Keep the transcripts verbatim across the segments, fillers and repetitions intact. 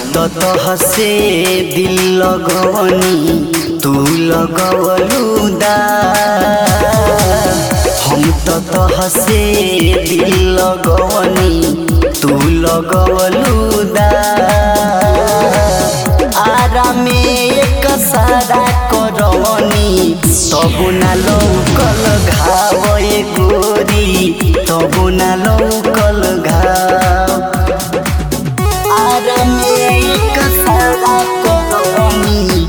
तो तोहसे दिल लगवनी तू लगवलू दा हम तो तोहसे दिल लगवनी तू लगवलू दा आरा में एक सारा करवनी तबु ना लौकल घाव ए गोरी तबु ना लौकल घाव आरा में एक सारा करवनी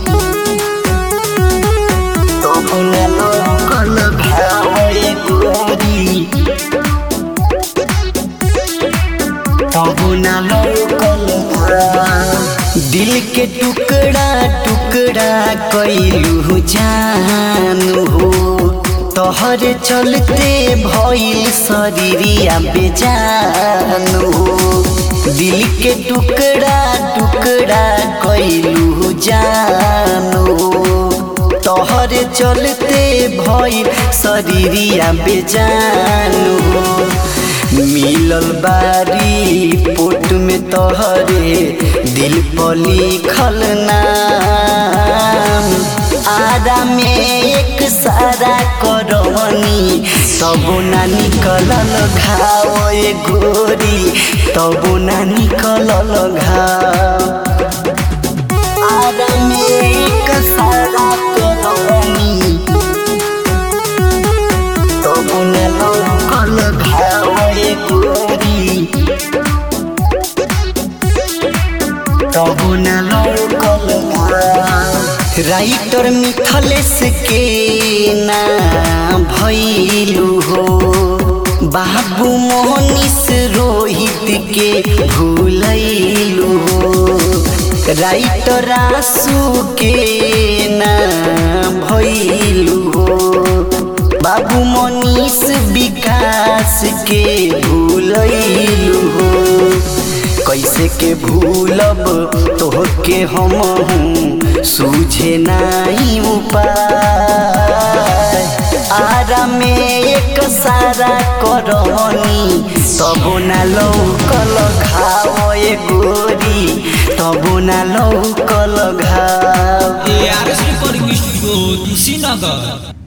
तबु ना लौकल घाव ए गोरी तबु ना लौकल घाव दिल के टुकड़ा टुकड़ा कइलू जानू हो तोहरे चलते भइल शरीरिया बेजानू हो दिल के टुकड़ा टुकड़ा कइलू जानू हो तोहरे चलते भइल शरीरिया बेजानू हो मिलल बारी पोट में तोहरे दिल पर लिखल नाम आरा में एक सारा करवनी तबो ना निकलल घाव ए गोरी तबो ना निकलल घाव आरा में एक सारा करवनी तबो ना निकलल घाव ए गोरी तबो ना लौकल घाव राइटर मिथलेश के ना भइलू हो बाबू मोहनीश रोहित के भूलैलू हो राइटर आंसू के ना भइलू हो बाबू मोनीश विकास के भूलैलू हो कैसे के भूलब तोहके हम सूझे नाई उपाय आरा में एक सारा करवनी तबो ना लौकल घाव ए गोरी तबो ना लौकल घाव। A R S recording studio, Kushinagar.